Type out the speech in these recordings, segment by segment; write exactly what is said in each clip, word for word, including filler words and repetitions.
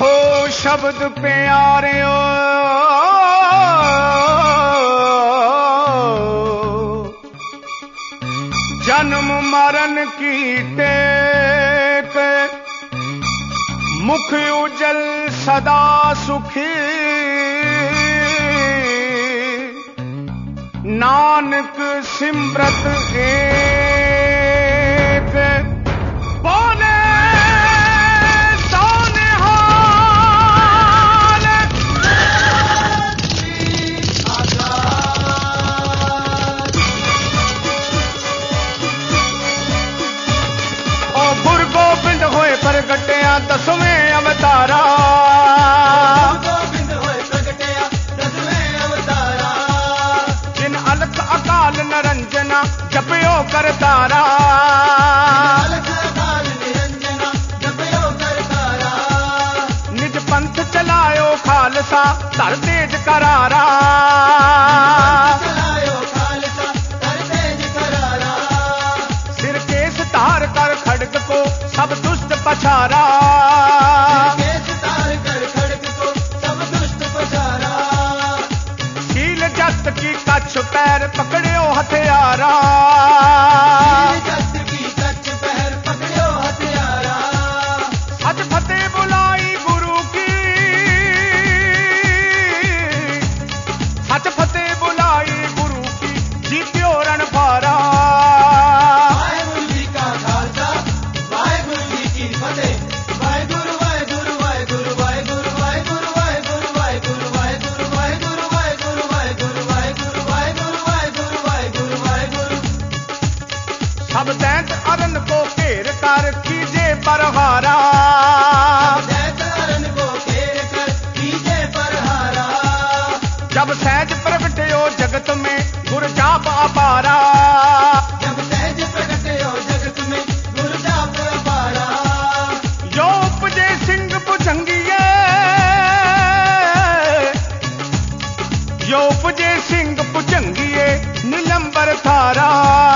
आखो शब्द प्यारियो जन्म मरण की टेक मुख उजल सदा सुखी नानक सिमरत एक बोले सोने हाल ओ गुरु गोबिंद होए प्रगटिया दसवें अवतारा अकाल निरंजना जपयो कर तारा निज पंथ चलायो खालसा धर तेज करारा सिर केस धार कर खड़ग को सब दुष्ट पछारा की कच्छ पैर पकड़ियो हथियारा सच फतेह बुलाई गुरु की सच फतेह बुलाई गुरु की जीत्यो रण पारा वाहेगुरु जी का खालसा वाहेगुरु जी की फतेह वाहेगुरु वाहेगुरु वाहेगुरु वाहेगुरु वाहेगुरु वाहेगुरु वाहेगुरु वाहेगुरु वाहेगुरु सब दैत अरन को घेर कर कीजे परहारा दैत अरन को घेर कर कीजे परहारा जब सहज प्रगटयो जगत में गुर जाप अपारा जब सहज प्रगटयो जगत में गुर जाप अपारा यो उपजे सिंह भुजंगिए यो उपजे सिंह भुजंगिए नीलंबर थारा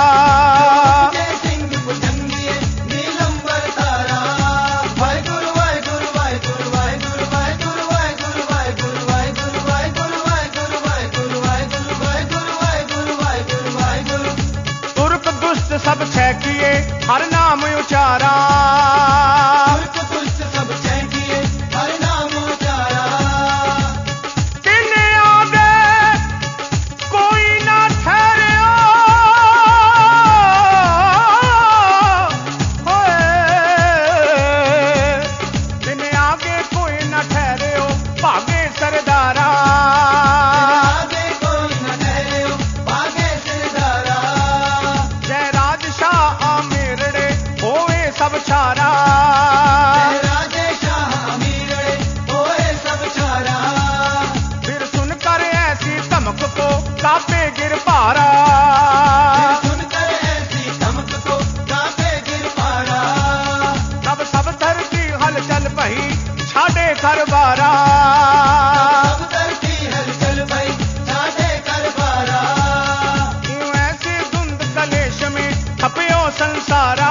सब छह किए हर नाम उचारा दुष्ट सब छह किए हर नाम उचारा तिने आगे कोई ना ठहरियो तिने आगे कोई ना ठहरियो भागे सरदारा सब छारा राजे शाह अमीरे होए सब छारा फिर सुनकर ऐसी धमक को कापे गिर पारा सुनकर ऐसी धमक को कापे गिर पारा तब सब धरती हलचल भई छाड़े कर बारा सब धरती हलचल भई छाड़े कर बारा क्यों ऐसी धुंध कलेश में खपियो संसारा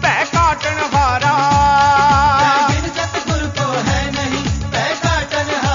सतगुरु को है नहीं पै काटन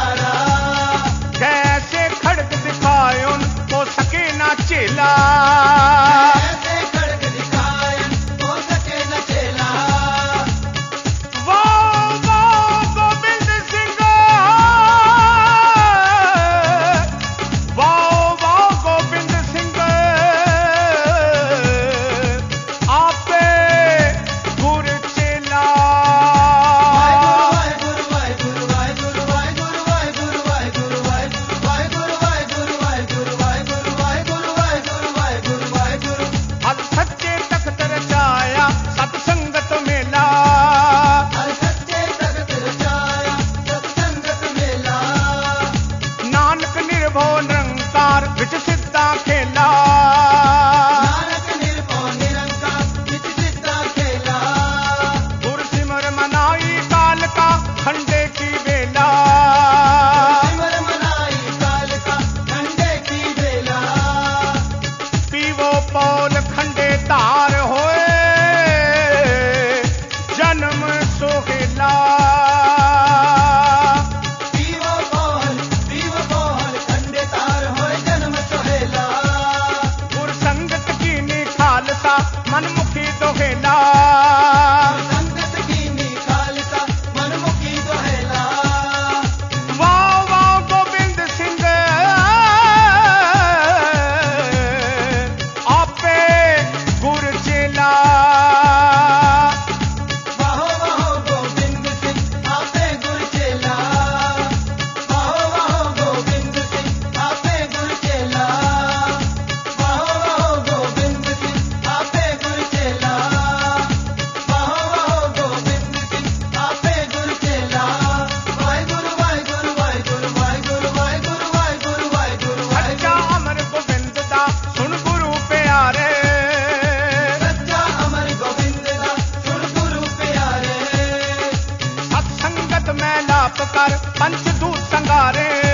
जाप कर पंचदूत संगारे।